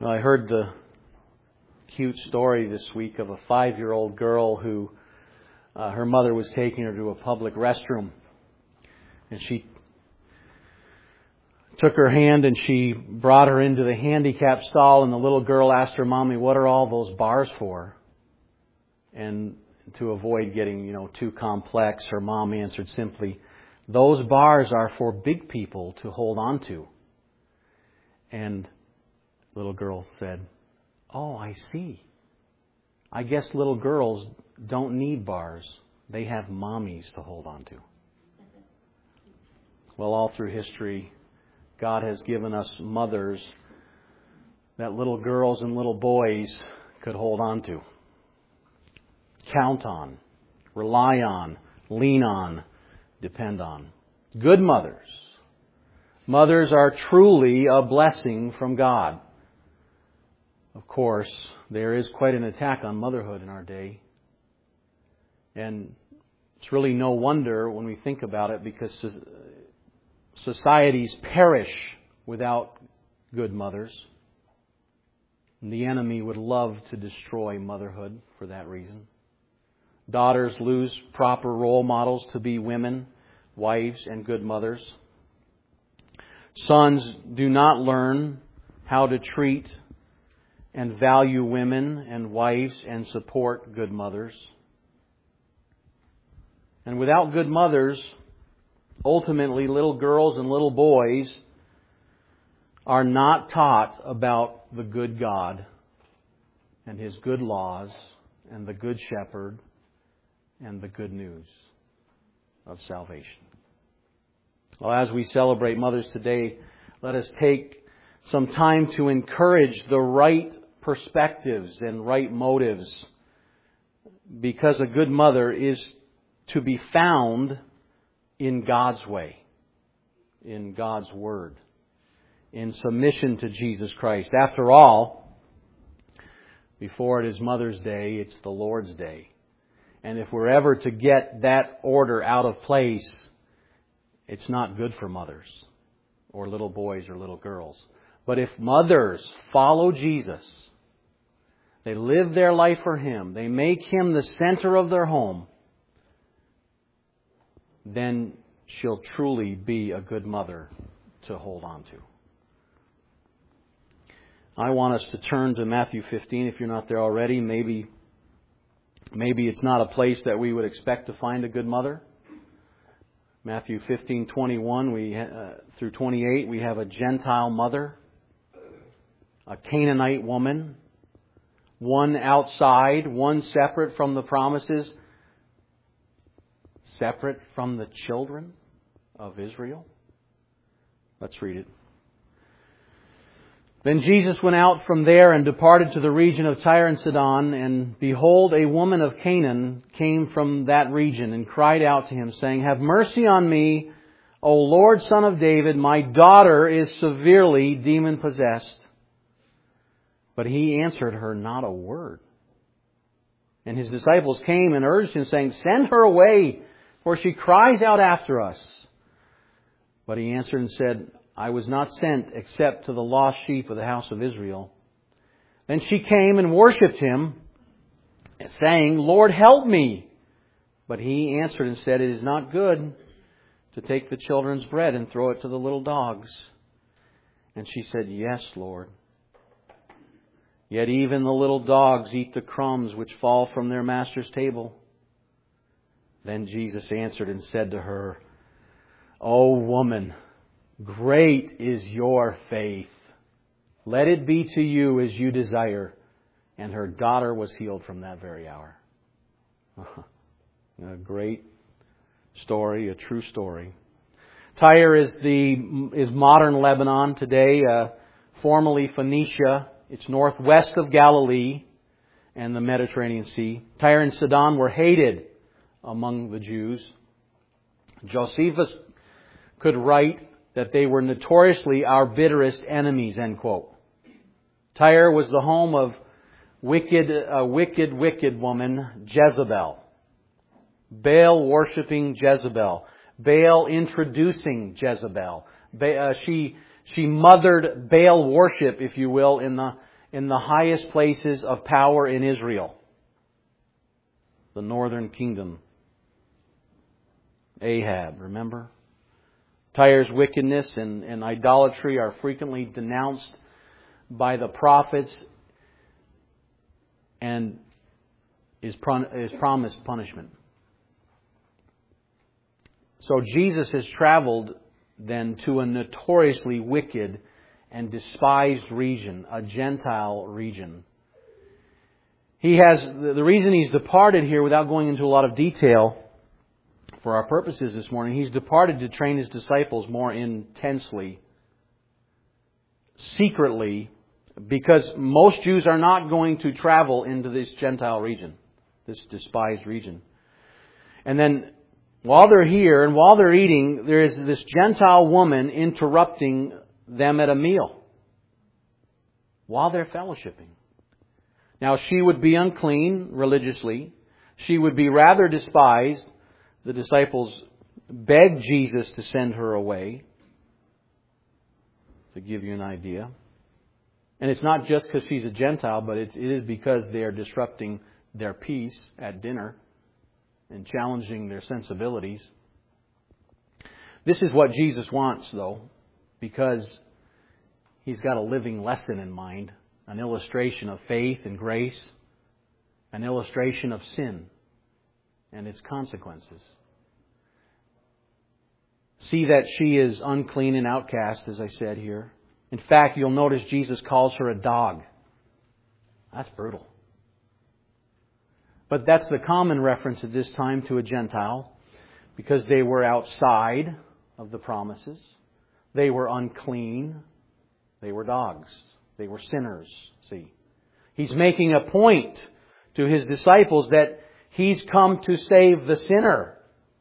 Well, I heard the cute story this week of a 5-year-old girl who her mother was taking her to a public restroom. And she took her hand and she brought her into the handicap stall, and the little girl asked her, "Mommy, what are all those bars for?" And to avoid getting, too complex, her mom answered simply, "Those bars are for big people to hold on to." And the little girl said, "Oh, I see. I guess little girls don't need bars. They have mommies to hold on to." Well, all through history, God has given us mothers that little girls and little boys could hold on to, count on, rely on, lean on, depend on. Good mothers. Mothers are truly a blessing from God. Of course, there is quite an attack on motherhood in our day. And it's really no wonder when we think about it, because societies perish without good mothers. And the enemy would love to destroy motherhood for that reason. Daughters lose proper role models to be women, wives, and good mothers. Sons do not learn how to treat and value women and wives and support good mothers. And without good mothers, ultimately little girls and little boys are not taught about the good God and His good laws and the good shepherd and the good news of salvation. Well, as we celebrate mothers today, let us take some time to encourage the right perspectives and right motives, because a good mother is to be found in God's way, in God's Word, in submission to Jesus Christ. After all, before it is Mother's Day, it's the Lord's Day. And if we're ever to get that order out of place, it's not good for mothers or little boys or little girls. But if mothers follow Jesus, they live their life for Him, they make Him the center of their home, then she'll truly be a good mother to hold on to. I want us to turn to Matthew 15 if you're not there already. Maybe it's not a place that we would expect to find a good mother. Matthew 15:21 through 28, we have a Gentile mother, a Canaanite woman, one outside, one separate from the promises, separate from the children of Israel. Let's read it. Then Jesus went out from there and departed to the region of Tyre and Sidon, and behold, a woman of Canaan came from that region and cried out to Him, saying, "Have mercy on me, O Lord, Son of David, my daughter is severely demon-possessed." But He answered her not a word. And His disciples came and urged Him, saying, "Send her away, for she cries out after us." But He answered and said, "I was not sent except to the lost sheep of the house of Israel." Then she came and worshipped Him, saying, "Lord, help me." But He answered and said, "It is not good to take the children's bread and throw it to the little dogs." And she said, "Yes, Lord. Yet even the little dogs eat the crumbs which fall from their master's table." Then Jesus answered and said to her, "O woman, great is your faith. Let it be to you as you desire." And her daughter was healed from that very hour. A great story, a true story. Tyre is modern Lebanon today, formerly Phoenicia. It's northwest of Galilee and the Mediterranean Sea. Tyre and Sidon were hated among the Jews. Josephus could write that they were notoriously our bitterest enemies, end quote. Tyre was the home of wicked woman Jezebel. Baal-worshipping Jezebel. Baal-introducing Jezebel. She mothered Baal worship, if you will, in in the highest places of power in Israel. The northern kingdom. Ahab, remember? Tyre's wickedness and idolatry are frequently denounced by the prophets and is promised punishment. So Jesus has traveled then to a notoriously wicked and despised region, a Gentile region. The reason He's departed here, without going into a lot of detail for our purposes this morning, He's departed to train His disciples more intensely, secretly, because most Jews are not going to travel into this Gentile region, this despised region. And then while they're here and while they're eating, there is this Gentile woman interrupting them at a meal while they're fellowshipping. Now, she would be unclean religiously. She would be rather despised. The disciples begged Jesus to send her away, to give you an idea. And it's not just because she's a Gentile, but it is because they are disrupting their peace at dinner and challenging their sensibilities. This is what Jesus wants, though, because He's got a living lesson in mind, an illustration of faith and grace, an illustration of sin and its consequences. See that she is unclean and outcast, as I said here. In fact, you'll notice Jesus calls her a dog. That's brutal. But that's the common reference at this time to a Gentile, because they were outside of the promises. They were unclean. They were dogs. They were sinners. See, He's making a point to His disciples that He's come to save the sinner.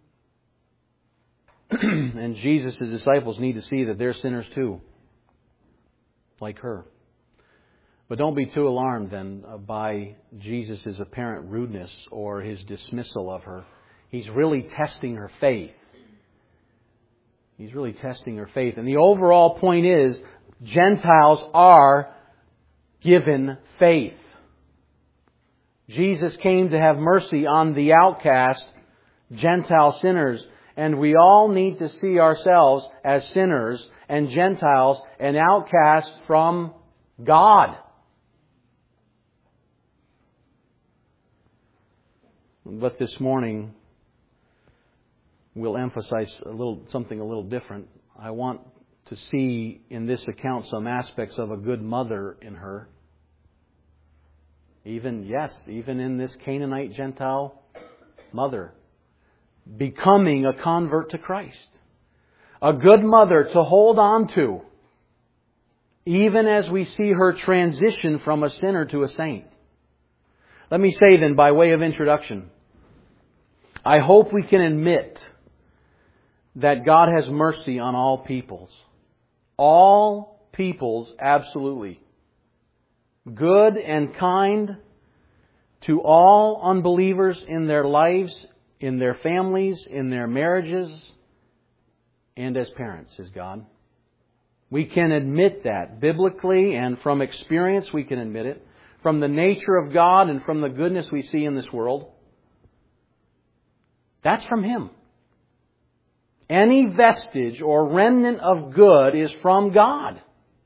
And Jesus' disciples need to see that they're sinners too, like her. But don't be too alarmed then by Jesus' apparent rudeness or His dismissal of her. He's really testing her faith. He's really testing her faith. And the overall point is, Gentiles are given faith. Jesus came to have mercy on the outcast, Gentile sinners. And we all need to see ourselves as sinners and Gentiles and outcasts from God. But this morning, we'll emphasize something a little different. I want to see in this account some aspects of a good mother in her. Even in this Canaanite Gentile mother, becoming a convert to Christ. A good mother to hold on to, even as we see her transition from a sinner to a saint. Let me say then, by way of introduction, I hope we can admit that God has mercy on all peoples. All peoples, absolutely. Good and kind to all unbelievers in their lives, in their families, in their marriages, and as parents, is God. We can admit that biblically, and from experience we can admit it. From the nature of God and from the goodness we see in this world. That's from Him. Any vestige or remnant of good is from God.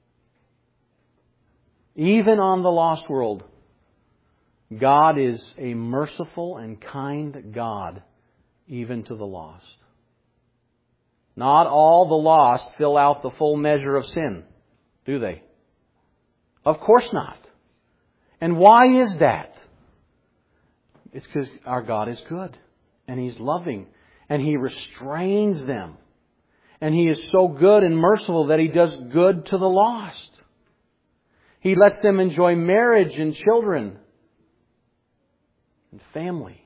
Even on the lost world, God is a merciful and kind God, even to the lost. Not all the lost fill out the full measure of sin, do they? Of course not. And why is that? It's because our God is good, and He's loving, and He restrains them. And He is so good and merciful that He does good to the lost. He lets them enjoy marriage and children and family.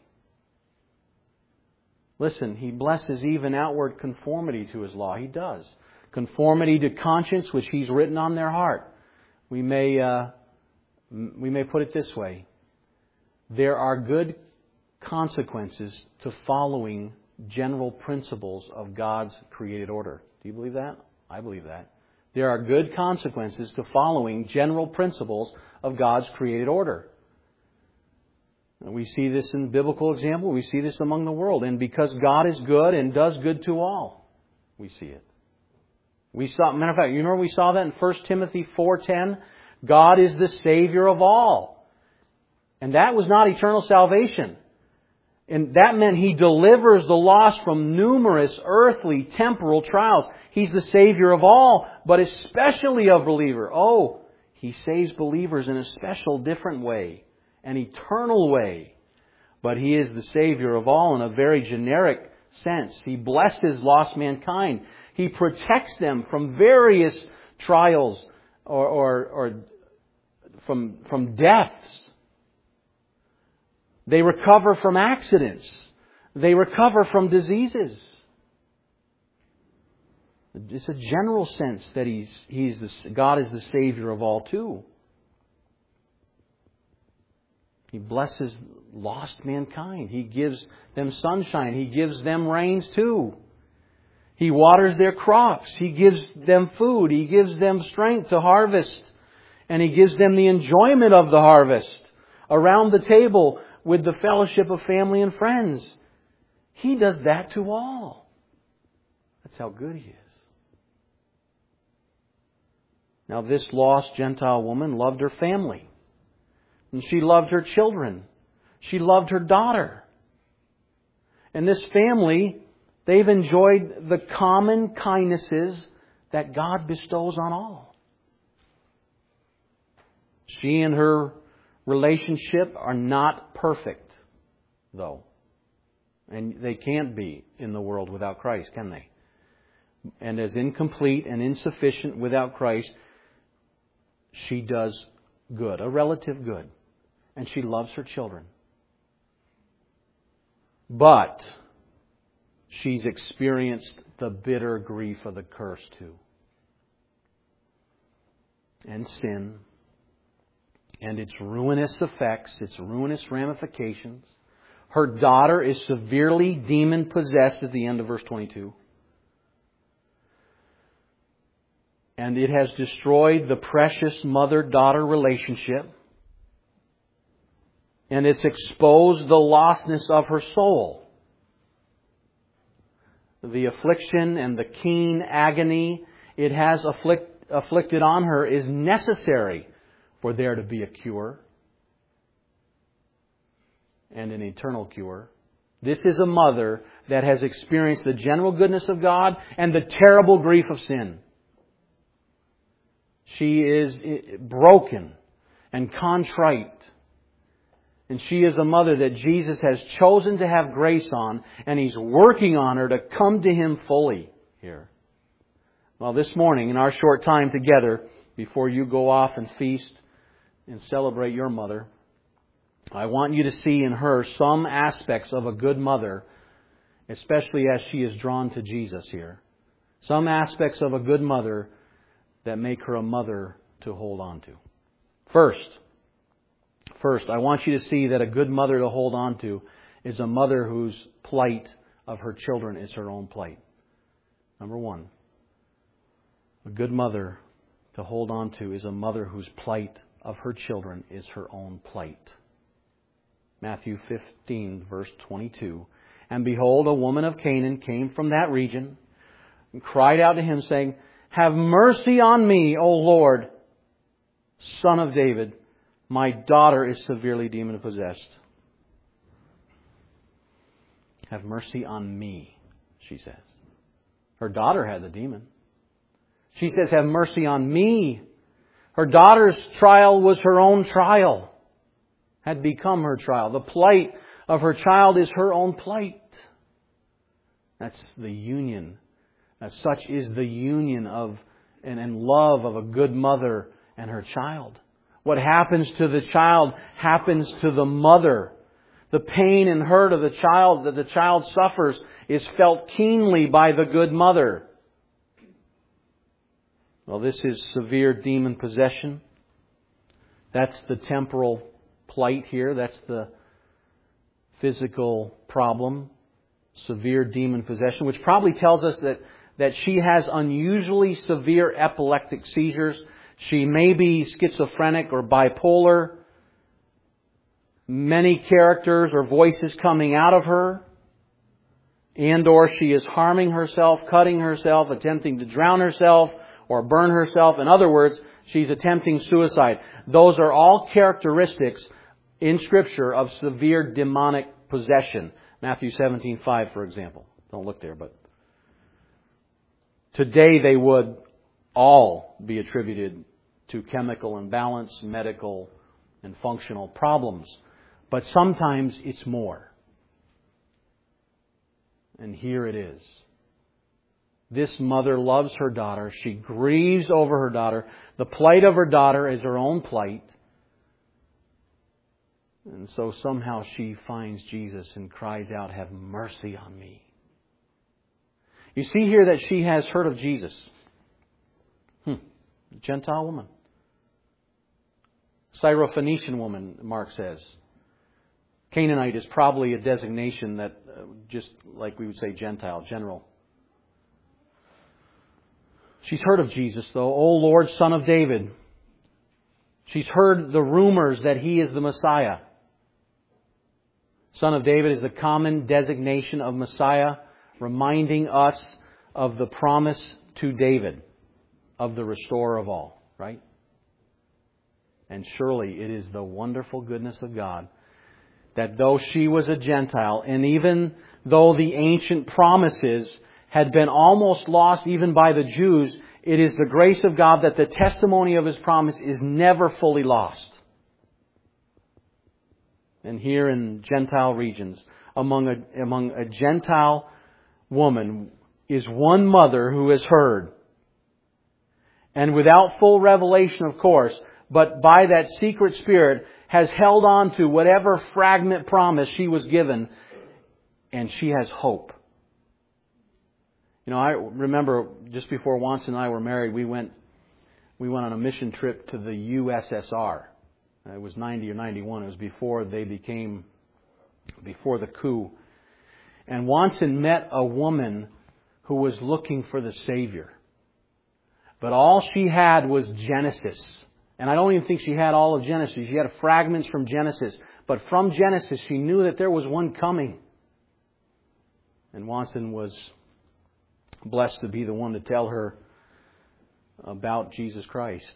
Listen, He blesses even outward conformity to His law. He does. Conformity to conscience, which He's written on their heart. We may put it this way. There are good consequences to following general principles of God's created order. Do you believe that? I believe that. There are good consequences to following general principles of God's created order. And we see this in biblical example. We see this among the world. And because God is good and does good to all, we see it. Matter of fact, you remember we saw that in 1 Timothy 4:10? God is the Savior of all. And that was not eternal salvation. And that meant He delivers the lost from numerous earthly, temporal trials. He's the Savior of all, but especially of believer. Oh, He saves believers in a special, different way, an eternal way. But He is the Savior of all in a very generic sense. He blesses lost mankind. He protects them from various trials or from deaths. They recover from accidents. They recover from diseases. It's a general sense that God is the Savior of all too. He blesses lost mankind. He gives them sunshine. He gives them rains too. He waters their crops. He gives them food. He gives them strength to harvest. And He gives them the enjoyment of the harvest around the table with the fellowship of family and friends. He does that to all. That's how good He is. Now, this lost Gentile woman loved her family. And she loved her children. She loved her daughter. And this family, they've enjoyed the common kindnesses that God bestows on all. She and her relationship are not perfect, though. And they can't be in the world without Christ, can they? And as incomplete and insufficient without Christ, she does good, a relative good. And she loves her children. But she's experienced the bitter grief of the curse too. And sin. And its ruinous effects, its ruinous ramifications. Her daughter is severely demon-possessed at the end of verse 22. And it has destroyed the precious mother-daughter relationship. And it's exposed the lostness of her soul. The affliction and the keen agony it has afflicted on her is necessary for there to be a cure. And an eternal cure. This is a mother that has experienced the general goodness of God and the terrible grief of sin. She is broken and contrite. And she is a mother that Jesus has chosen to have grace on, and He's working on her to come to Him fully here. Well, this morning, in our short time together, before you go off and feast and celebrate your mother, I want you to see in her some aspects of a good mother, especially as she is drawn to Jesus here. Some aspects of a good mother that make her a mother to hold on to. First, I want you to see that a good mother to hold on to is a mother whose plight of her children is her own plight. Number one, a good mother to hold on to is a mother whose plight of her children is her own plight. Matthew 15, verse 22. And behold, a woman of Canaan came from that region and cried out to Him, saying, "Have mercy on me, O Lord, Son of David. My daughter is severely demon-possessed." Have mercy on me, she says. Her daughter had the demon. She says, have mercy on me. Her daughter's trial was her own trial. Had become her trial. The plight of her child is her own plight. That's the union. As such is the union of and love of a good mother and her child. What happens to the child happens to the mother. The pain and hurt of the child that the child suffers is felt keenly by the good mother. Well, this is severe demon possession. That's the temporal plight here. That's the physical problem. Severe demon possession, which probably tells us that that she has unusually severe epileptic seizures. She may be schizophrenic or bipolar. Many characters or voices coming out of her. And or she is harming herself, cutting herself, attempting to drown herself or burn herself. In other words, she's attempting suicide. Those are all characteristics in Scripture of severe demonic possession. Matthew 17:5, for example. Don't look there, but today they would all be attributed to chemical imbalance, medical and functional problems. But sometimes it's more. And here it is. This mother loves her daughter. She grieves over her daughter. The plight of her daughter is her own plight. And so somehow she finds Jesus and cries out, "Have mercy on me." You see here that she has heard of Jesus. Gentile woman. Syrophoenician woman, Mark says. Canaanite is probably a designation that, just like we would say Gentile, general. She's heard of Jesus, though. "O Lord, Son of David." She's heard the rumors that He is the Messiah. Son of David is the common designation of Messiah, reminding us of the promise to David of the restorer of all, right? And surely it is the wonderful goodness of God that though she was a Gentile, and even though the ancient promises had been almost lost even by the Jews, it is the grace of God that the testimony of His promise is never fully lost. And here in Gentile regions, among a Gentile woman is one mother who has heard. And without full revelation, of course, but by that secret Spirit, has held on to whatever fragment promise she was given, and she has hope. You know, I remember just before Wance and I were married, we went on a mission trip to the USSR. It was 90 or 91. It was before the coup. And Wanson met a woman who was looking for the Savior. But all she had was Genesis. And I don't even think she had all of Genesis. She had fragments from Genesis. But from Genesis, she knew that there was one coming. And Wanson was blessed to be the one to tell her about Jesus Christ.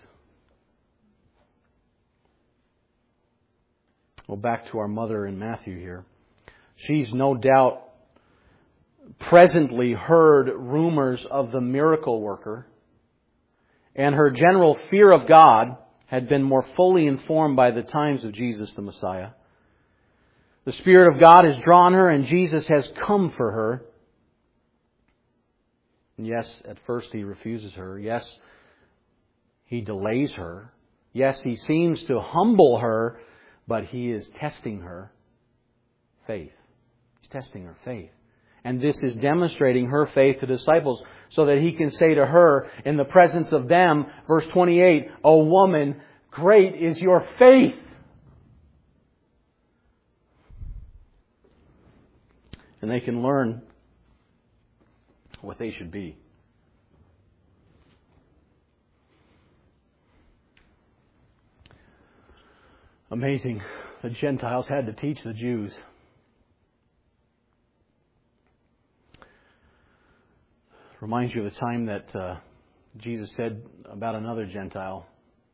Well, back to our mother in Matthew here. She's no doubt presently heard rumors of the miracle worker. And her general fear of God had been more fully informed by the times of Jesus the Messiah. The Spirit of God has drawn her, and Jesus has come for her. Yes, at first He refuses her. Yes, He delays her. Yes, He seems to humble her, but He is testing her faith. He's testing her faith. And this is demonstrating her faith to disciples so that He can say to her in the presence of them, verse 28, "O woman, great is your faith." And they can learn what they should be. Amazing. The Gentiles had to teach the Jews. Reminds you of the time that Jesus said about another Gentile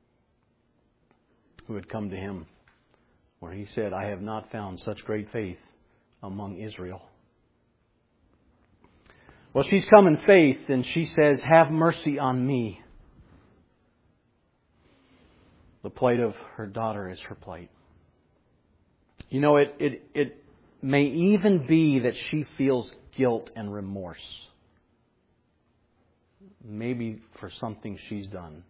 who had come to Him, where He said, "I have not found such great faith among Israel." Well, she's come in faith, and she says, "Have mercy on me." The plight of her daughter is her plight. You know, it may even be that she feels guilt and remorse. Maybe for something she's done.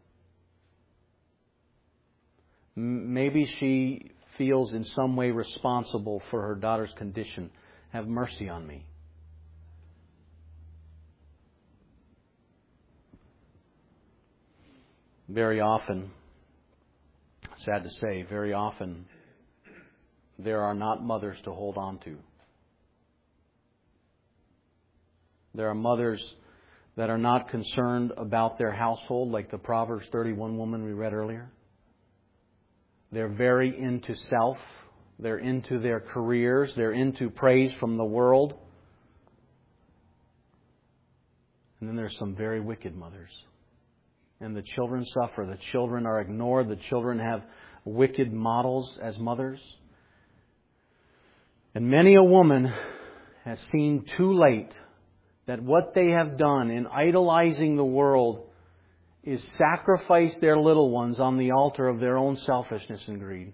Maybe she feels in some way responsible for her daughter's condition. Have mercy on me. Very often, sad to say, very often, there are not mothers to hold on to. There are mothers that are not concerned about their household, like the Proverbs 31 woman we read earlier. They're very into self. They're into their careers. They're into praise from the world. And then there's some very wicked mothers. And the children suffer. The children are ignored. The children have wicked models as mothers. And many a woman has seen too late that what they have done in idolizing the world is sacrifice their little ones on the altar of their own selfishness and greed.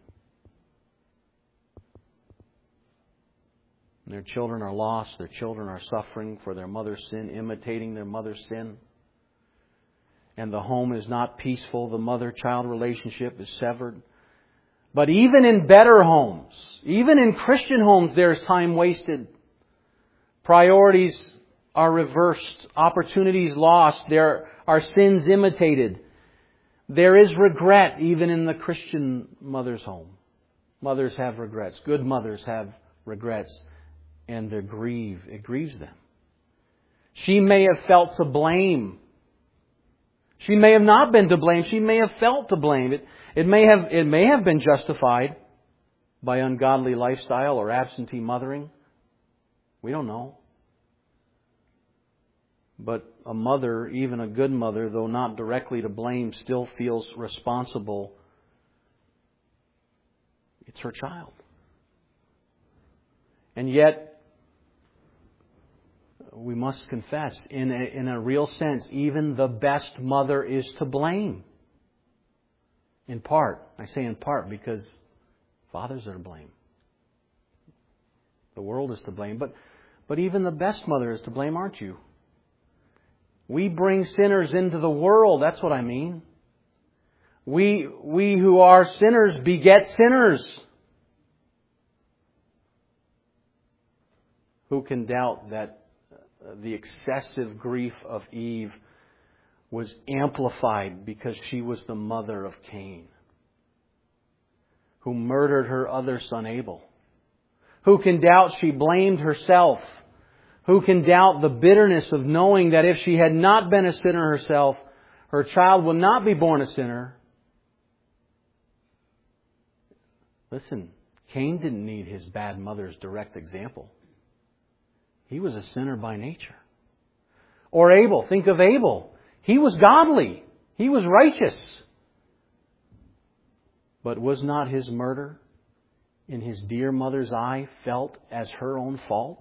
And their children are lost. Their children are suffering for their mother's sin, imitating their mother's sin. And the home is not peaceful. The mother-child relationship is severed. But even in better homes, even in Christian homes, there's time wasted. Priorities are reversed. Opportunities lost. There are sins imitated. There is regret even in the Christian mother's home. Mothers have regrets. Good mothers have regrets. And it grieves them. She may have felt to blame. She may have not been to blame. She may have felt to blame. It may have been justified by ungodly lifestyle or absentee mothering. We don't know. But a mother, even a good mother, though not directly to blame, still feels responsible. It's her child. And yet, we must confess, in a real sense, even the best mother is to blame. In part. I say in part because fathers are to blame. The world is to blame. But even the best mother is to blame, aren't you? We bring sinners into the world. That's what I mean. We who are sinners beget sinners. Who can doubt that the excessive grief of Eve was amplified because she was the mother of Cain, who murdered her other son Abel? Who can doubt she blamed herself? Who can doubt the bitterness of knowing that if she had not been a sinner herself, her child would not be born a sinner? Listen, Cain didn't need his bad mother's direct example. He was a sinner by nature. Or Abel. Think of Abel. He was godly. He was righteous. But was not his murder in his dear mother's eye felt as her own fault?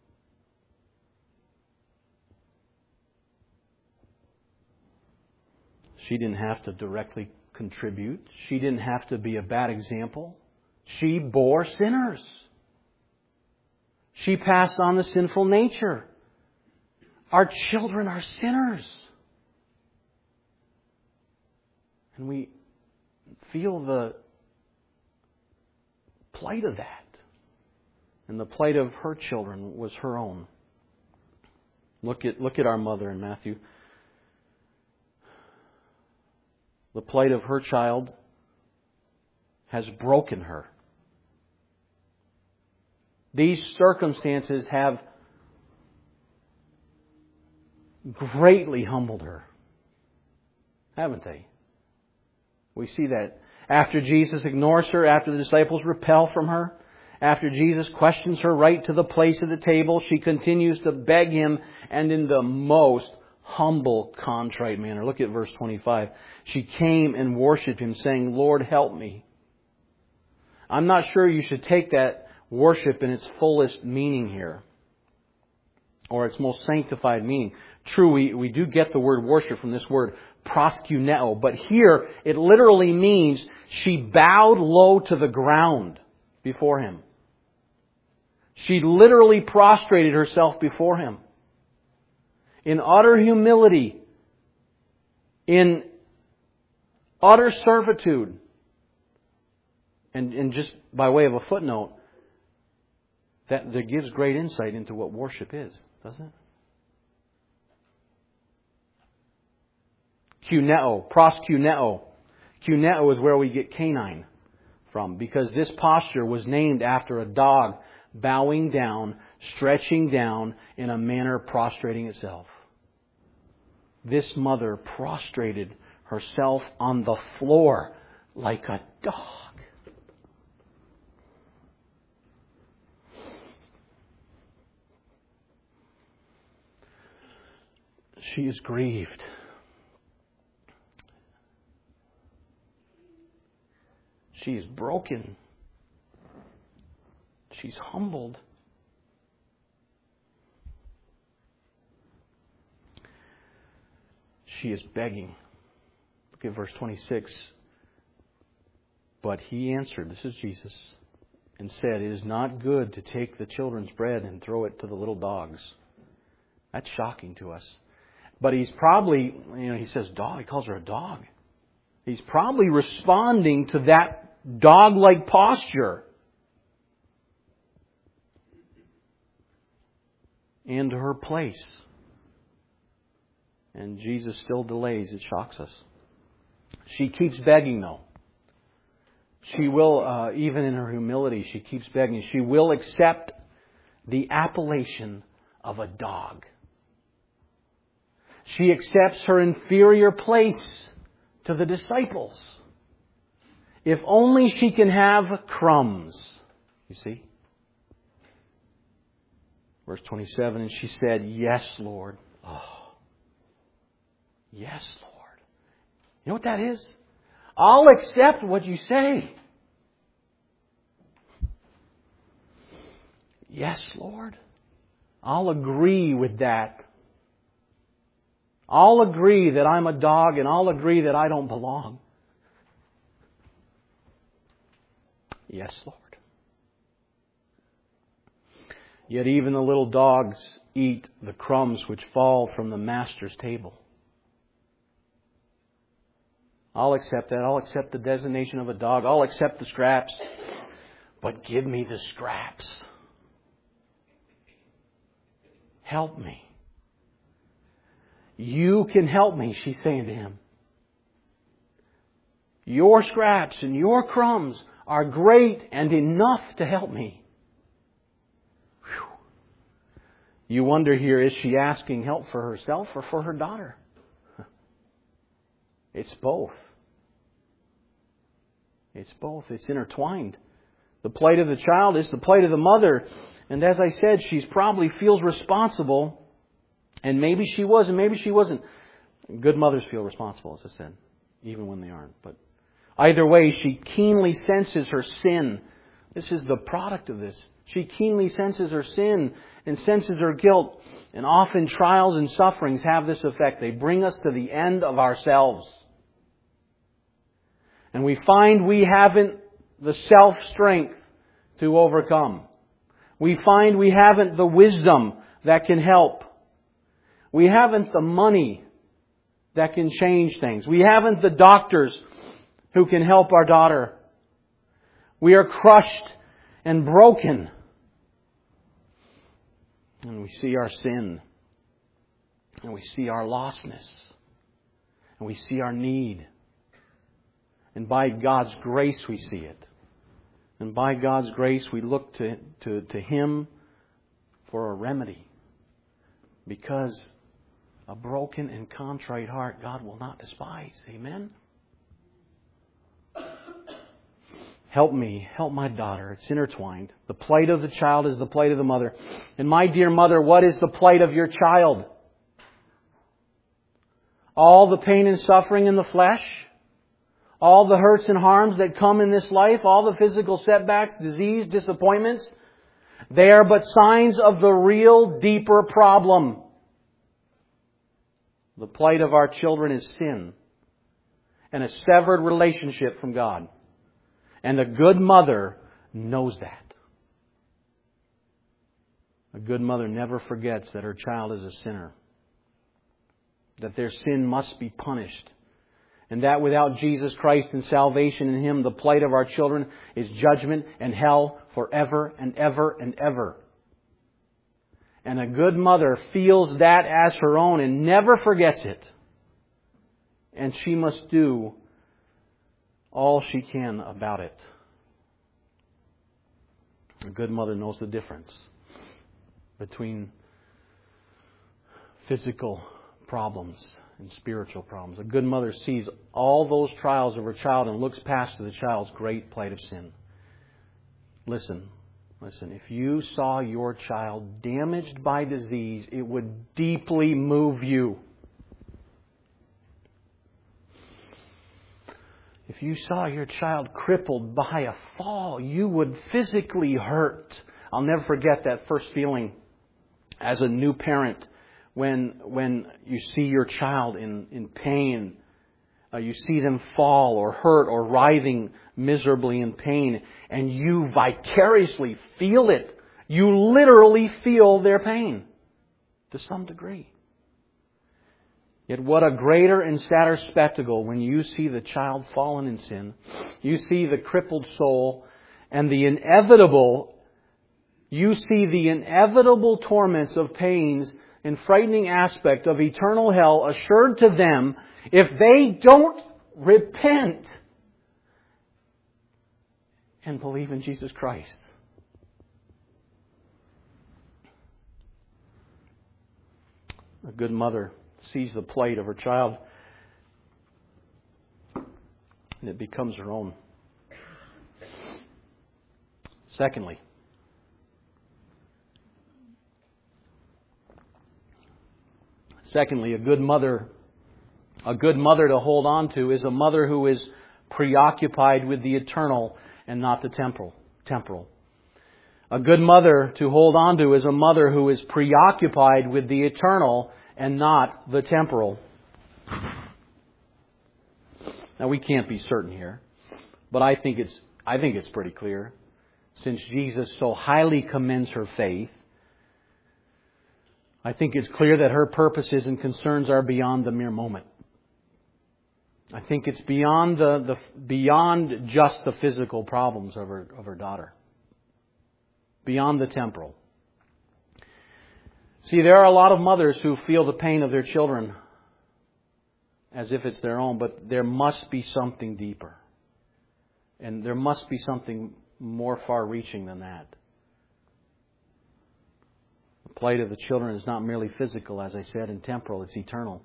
She didn't have to directly contribute. She didn't have to be a bad example. She bore sinners. She passed on the sinful nature. Our children are sinners. And we feel the plight of that. And the plight of her children was her own. Look at our mother in Matthew. The plight of her child has broken her. These circumstances have greatly humbled her, haven't they? We see that after Jesus ignores her, after the disciples repel from her, after Jesus questions her right to the place of the table, she continues to beg Him, and in the most humble, contrite manner. Look at verse 25. She came and worshipped Him, saying, "Lord, help me." I'm not sure you should take that worship in its fullest meaning here, or its most sanctified meaning. True, we do get the word worship from this word proskuneo, but here it literally means she bowed low to the ground before Him. She literally prostrated herself before Him in utter humility, in utter servitude. And just by way of a footnote, that gives great insight into what worship is, doesn't it? Cuneo, proscuneo. Cuneo is where we get canine from, because this posture was named after a dog bowing down, stretching down in a manner prostrating itself. This mother prostrated herself on the floor like a dog. She is grieved. She is broken. She's humbled. She is begging. Look at verse 26. But he answered, this is Jesus, and said, it is not good to take the children's bread and throw it to the little dogs. That's shocking to us. But he's probably, he says dog, he calls her a dog. He's probably responding to that dog-like posture and to her place. And Jesus still delays. It shocks us. She keeps begging, though. She will, even in her humility, she keeps begging. She will accept the appellation of a dog. She accepts her inferior place to the disciples. If only she can have crumbs. You see? Verse 27, and she said, yes, Lord. Oh. Yes, Lord. You know what that is? I'll accept what you say. Yes, Lord. I'll agree with that. I'll agree that I'm a dog, and I'll agree that I don't belong. Yes, Lord. Yet even the little dogs eat the crumbs which fall from the master's table. I'll accept that. I'll accept the designation of a dog. I'll accept the scraps. But give me the scraps. Help me. You can help me, she's saying to him. Your scraps and your crumbs are great and enough to help me. Whew. You wonder here, is she asking help for herself or for her daughter? It's both. It's both. It's intertwined. The plight of the child is the plight of the mother. And as I said, she probably feels responsible. And maybe she was and maybe she wasn't. Good mothers feel responsible, as I said, even when they aren't. But either way, she keenly senses her sin. This is the product of this. She keenly senses her sin and senses her guilt. And often trials and sufferings have this effect. They bring us to the end of ourselves. And we find we haven't the self-strength to overcome. We find we haven't the wisdom that can help. We haven't the money that can change things. We haven't the doctors who can help our daughter. We are crushed and broken. And we see our sin. And we see our lostness. And we see our need. And by God's grace we see it. And by God's grace we look to Him for a remedy. Because a broken and contrite heart God will not despise. Amen? Help me. Help my daughter. It's intertwined. The plight of the child is the plight of the mother. And my dear mother, what is the plight of your child? All the pain and suffering in the flesh? All the hurts and harms that come in this life? All the physical setbacks, disease, disappointments? They are but signs of the real, deeper problem. The plight of our children is sin and a severed relationship from God. And a good mother knows that. A good mother never forgets that her child is a sinner. That their sin must be punished. And that without Jesus Christ and salvation in Him, the plight of our children is judgment and hell forever and ever and ever. And a good mother feels that as her own and never forgets it. And she must do all she can about it. A good mother knows the difference between physical problems and spiritual problems. A good mother sees all those trials of her child and looks past to the child's great plight of sin. Listen, if you saw your child damaged by disease, it would deeply move you. If you saw your child crippled by a fall, you would physically hurt. I'll never forget that first feeling as a new parent when you see your child in pain. You see them fall or hurt or writhing miserably in pain, and you vicariously feel it. You literally feel their pain to some degree. Yet what a greater and sadder spectacle when you see the child fallen in sin. You see the crippled soul and you see the inevitable torments of pains and frightening aspect of eternal hell assured to them if they don't repent and believe in Jesus Christ. A good mother sees the plight of her child and it becomes her own. Secondly, a good mother to hold on to is a mother who is preoccupied with the eternal and not the temporal. A good mother to hold on to is a mother who is preoccupied with the eternal and not the temporal. Now we can't be certain here, but I think it's pretty clear. Since Jesus so highly commends her faith, I think it's clear that her purposes and concerns are beyond the mere moment. I think it's beyond beyond just the physical problems of her daughter. Beyond the temporal. See, there are a lot of mothers who feel the pain of their children as if it's their own, but there must be something deeper. And there must be something more far-reaching than that. The plight of the children is not merely physical, as I said, and temporal. It's eternal.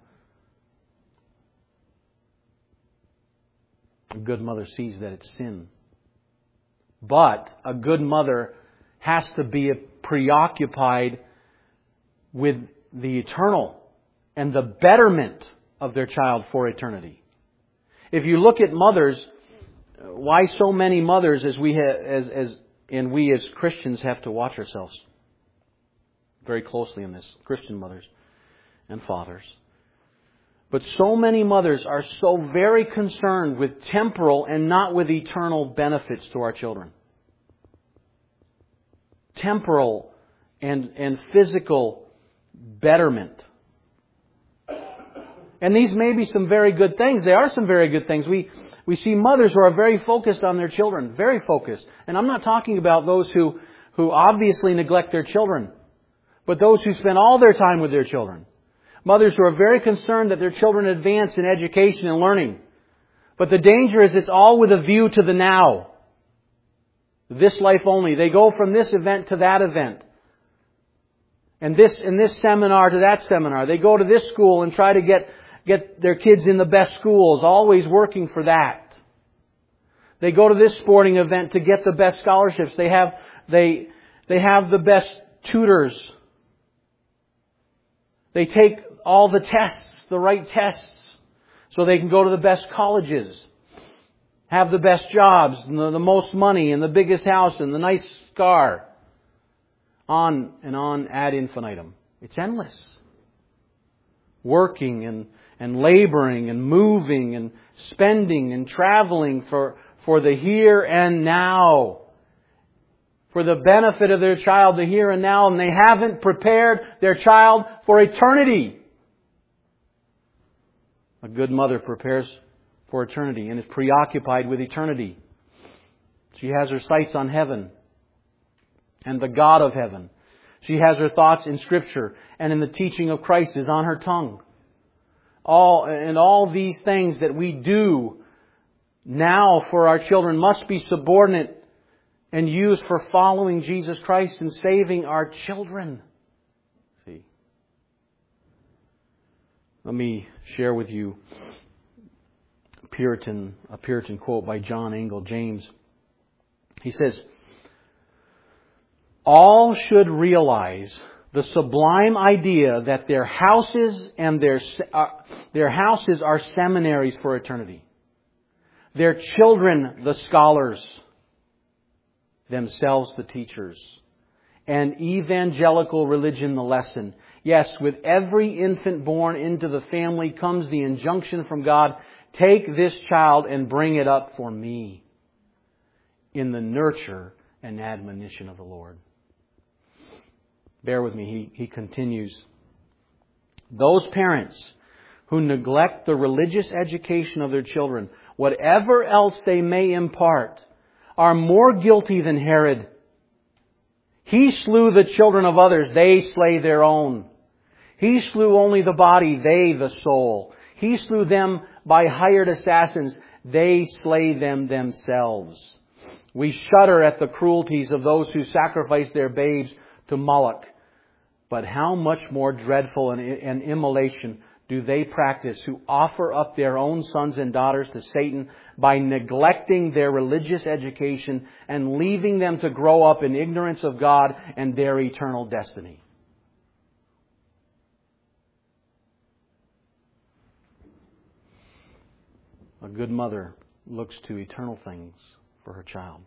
A good mother sees that it's sin. But a good mother has to be preoccupied with the eternal and the betterment of their child for eternity. If you look at mothers, why so many mothers we as Christians have to watch ourselves very closely in this, Christian mothers and fathers. But so many mothers are so very concerned with temporal and not with eternal benefits to our children. Temporal and physical betterment. And these may be some very good things. They are some very good things. We see mothers who are very focused on their children. Very focused. And I'm not talking about those who obviously neglect their children. But those who spend all their time with their children. Mothers who are very concerned that their children advance in education and learning. But the danger is it's all with a view to the now. This life only. They go from this event to that event. And this seminar to that seminar. They go to this school and try to get their kids in the best schools, always working for that. They go to this sporting event to get the best scholarships. They have the best tutors. They take all the tests, the right tests, so they can go to the best colleges, have the best jobs, and the most money, and the biggest house, and the nice car. On and on ad infinitum. It's endless. Working and laboring and moving and spending and traveling for the here and now. For the benefit of their child, the here and now, and they haven't prepared their child for eternity. A good mother prepares for eternity and is preoccupied with eternity. She has her sights on heaven and the God of heaven. She has her thoughts in Scripture and in the teaching of Christ is on her tongue. All these things that we do now for our children must be subordinate and used for following Jesus Christ and saving our children. See? Let me share with you a Puritan quote by John Angell James. He says, "All should realize the sublime idea that their houses are seminaries for eternity. Their children, the scholars, themselves the teachers, and evangelical religion the lesson. Yes, with every infant born into the family comes the injunction from God, take this child and bring it up for me in the nurture and admonition of the Lord." Bear with me, he continues. "Those parents who neglect the religious education of their children, whatever else they may impart, are more guilty than Herod. He slew the children of others, they slay their own. He slew only the body, they the soul. He slew them by hired assassins, they slay them themselves. We shudder at the cruelties of those who sacrifice their babes to Moloch. But how much more dreadful an immolation do they practice who offer up their own sons and daughters to Satan by neglecting their religious education and leaving them to grow up in ignorance of God and their eternal destiny." A good mother looks to eternal things for her child.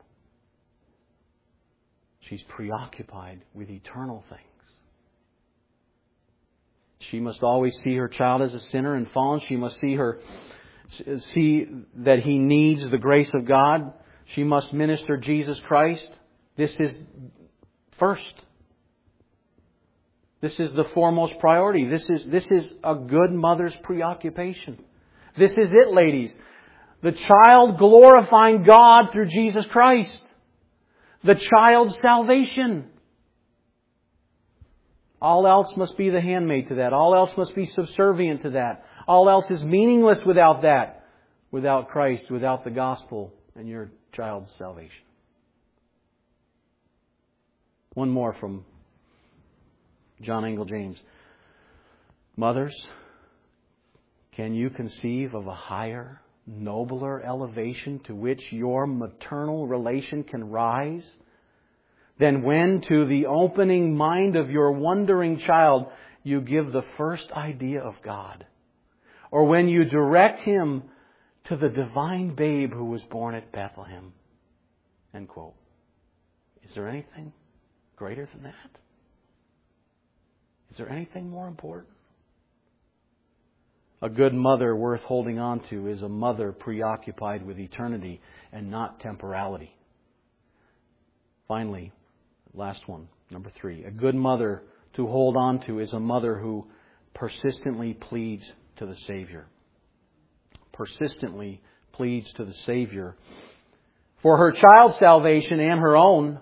She's preoccupied with eternal things. She must always see her child as a sinner and fallen. She must see that he needs the grace of God. She must minister Jesus Christ. This is first. This is the foremost priority. This is a good mother's preoccupation. This is it, ladies. The child glorifying God through Jesus Christ. The child's salvation. All else must be the handmaid to that. All else must be subservient to that. All else is meaningless without that. Without Christ, without the gospel and your child's salvation. One more from John Angell James. Mothers, can you conceive of a higher, nobler elevation to which your maternal relation can rise than when to the opening mind of your wondering child you give the first idea of God, or when you direct him to the divine babe who was born at Bethlehem? End quote. Is there anything greater than that? Is there anything more important? A good mother worth holding on to is a mother preoccupied with eternity and not temporality. Finally, last one, number 3. A good mother to hold on to is a mother who persistently pleads to the Savior. Persistently pleads to the Savior for her child's salvation and her own.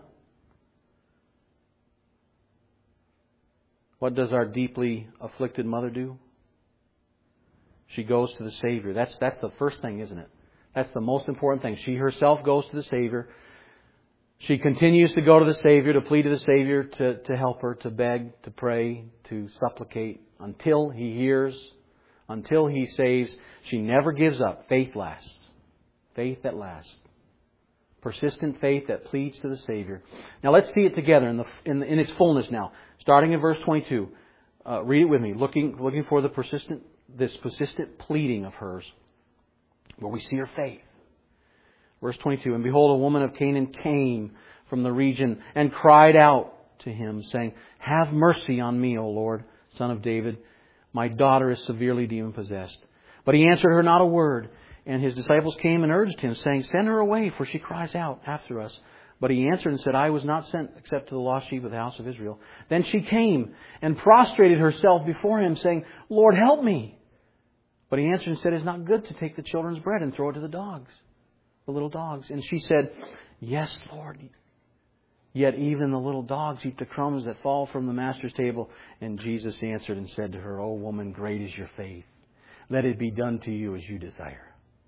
What does our deeply afflicted mother do? She goes to the Savior. That's the first thing, isn't it? That's the most important thing. She herself goes to the Savior. She continues to go to the Savior, to plead to the Savior, to help her, to beg, to pray, to supplicate until He hears, until He saves. She never gives up. Faith lasts. Faith that lasts. Persistent faith that pleads to the Savior. Now let's see it together in its fullness now. Starting in verse 22. Read it with me. Looking for this persistent pleading of hers, where we see her faith. Verse 22, and behold, a woman of Canaan came from the region and cried out to him, saying, have mercy on me, O Lord, Son of David. My daughter is severely demon-possessed. But he answered her not a word. And his disciples came and urged him, saying, send her away, for she cries out after us. But he answered and said, I was not sent except to the lost sheep of the house of Israel. Then she came and prostrated herself before him, saying, Lord, help me. But he answered and said, it is not good to take the children's bread and throw it to the dogs, the little dogs. And she said, yes, Lord. Yet even the little dogs eat the crumbs that fall from the master's table. And Jesus answered and said to her, O woman, great is your faith. Let it be done to you as you desire.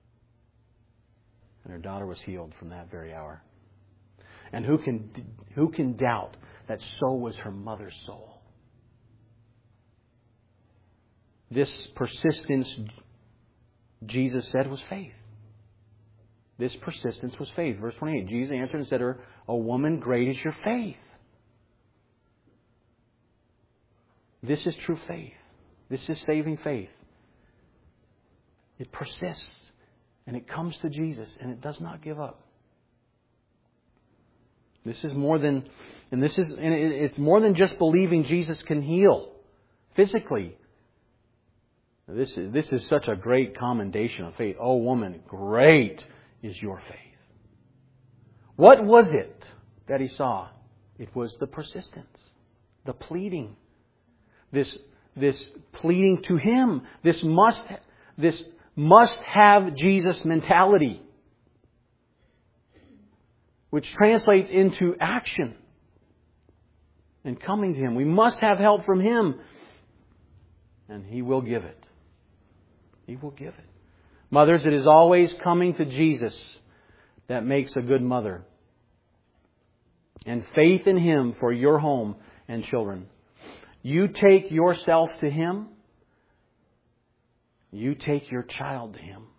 And her daughter was healed from that very hour. And who can doubt that so was her mother's soul? This persistence, Jesus said, was faith. This persistence was faith. Verse 28, Jesus answered and said to her, "O woman, great is your faith." This is true faith. This is saving faith. It persists, and it comes to Jesus, and it does not give up. This is more than, it's more than just believing Jesus can heal physically. This is such a great commendation of faith. "Oh woman, great is your faith." What was it that he saw? It was the persistence, the pleading, this pleading to Him, this must have Jesus mentality, which translates into action and coming to Him. We must have help from Him, and He will give it. He will give it. Mothers, it is always coming to Jesus that makes a good mother. And faith in Him for your home and children. You take yourself to Him. You take your child to Him.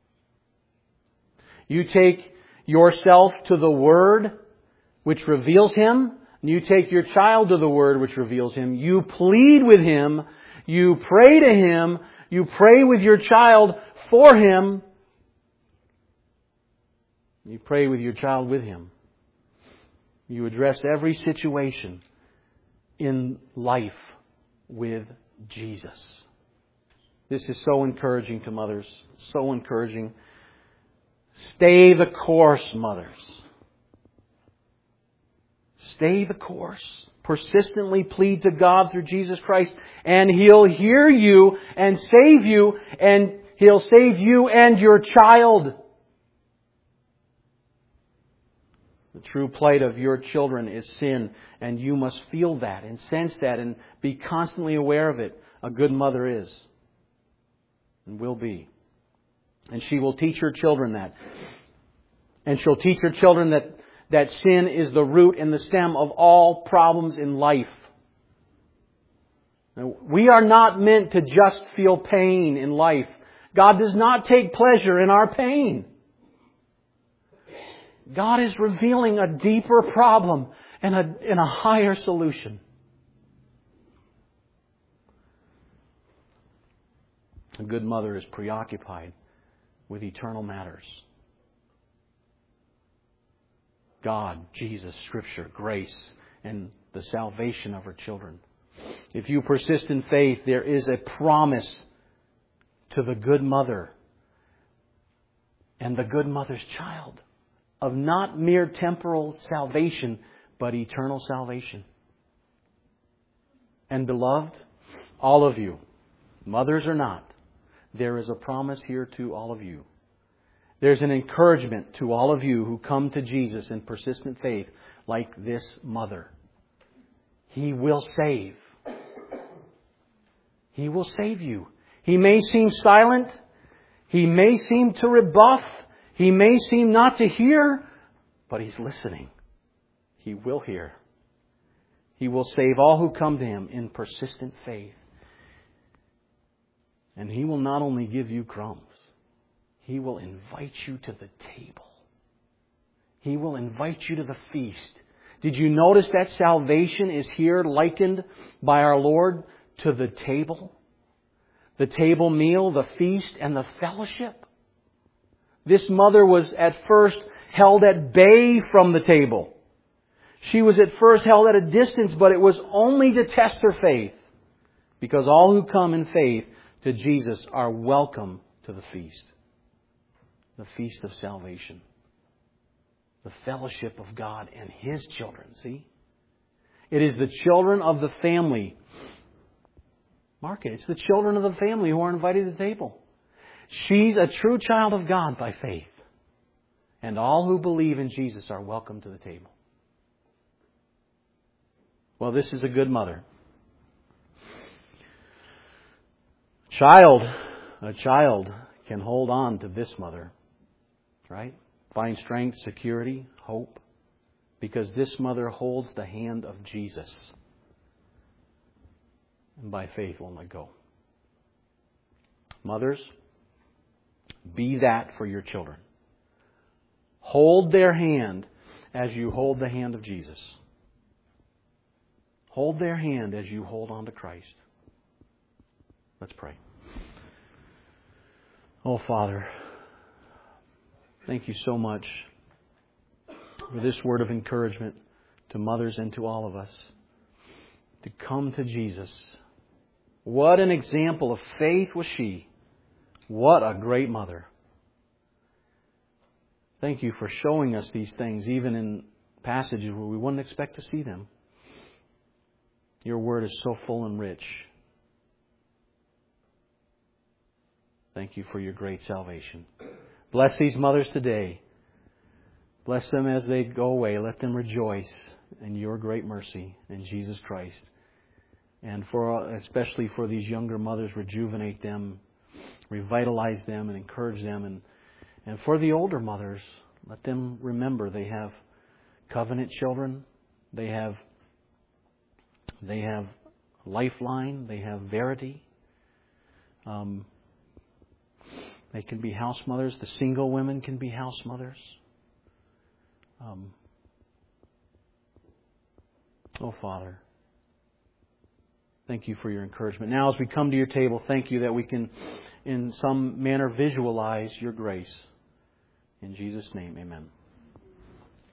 You take yourself to the Word, which reveals Him. And you take your child to the Word, which reveals Him. You plead with Him. You pray to Him. You pray with your child for Him. You pray with your child with Him. You address every situation in life with Jesus. This is so encouraging to mothers. So encouraging. Stay the course, mothers. Stay the course. Persistently plead to God through Jesus Christ, and He'll hear you and save you, and He'll save you and your child. The true plight of your children is sin, and you must feel that and sense that and be constantly aware of it. A good mother is and will be. And she will teach her children that. And she'll teach her children that sin is the root and the stem of all problems in life. Now, we are not meant to just feel pain in life. God does not take pleasure in our pain. God is revealing a deeper problem and a higher solution. A good mother is preoccupied with eternal matters. God, Jesus, Scripture, grace, and the salvation of her children. If you persist in faith, there is a promise to the good mother and the good mother's child of not mere temporal salvation, but eternal salvation. And beloved, all of you, mothers or not, there is a promise here to all of you. There's an encouragement to all of you who come to Jesus in persistent faith like this mother. He will save. He will save you. He may seem silent. He may seem to rebuff. He may seem not to hear. But He's listening. He will hear. He will save all who come to Him in persistent faith. And He will not only give you crumbs. He will invite you to the table. He will invite you to the feast. Did you notice that salvation is here likened by our Lord to the table? The table meal, the feast, and the fellowship. This mother was at first held at bay from the table. She was at first held at a distance, but it was only to test her faith. Because all who come in faith to Jesus are welcome to the feast. The feast of salvation. The fellowship of God and His children. See? It is the children of the family. Mark it. It's the children of the family who are invited to the table. She's a true child of God by faith. And all who believe in Jesus are welcome to the table. Well, this is a good mother. A child can hold on to this mother. Right? Find strength, security, hope. Because this mother holds the hand of Jesus. And by faith won't let go. Mothers, be that for your children. Hold their hand as you hold the hand of Jesus. Hold their hand as you hold on to Christ. Let's pray. Oh, Father, thank you so much for this word of encouragement to mothers and to all of us to come to Jesus. What an example of faith was she. What a great mother. Thank you for showing us these things, even in passages where we wouldn't expect to see them. Your word is so full and rich. Thank you for your great salvation. Bless these mothers today. Bless them as they go away. Let them rejoice in your great mercy in Jesus Christ. And especially for these younger mothers, rejuvenate them, revitalize them, and encourage them. And for the older mothers, let them remember they have covenant children. They have Lifeline. They have Verity. They can be house mothers. The single women can be house mothers. Oh, Father, thank you for your encouragement. Now, as we come to your table, thank you that we can, in some manner, visualize your grace. In Jesus' name, amen.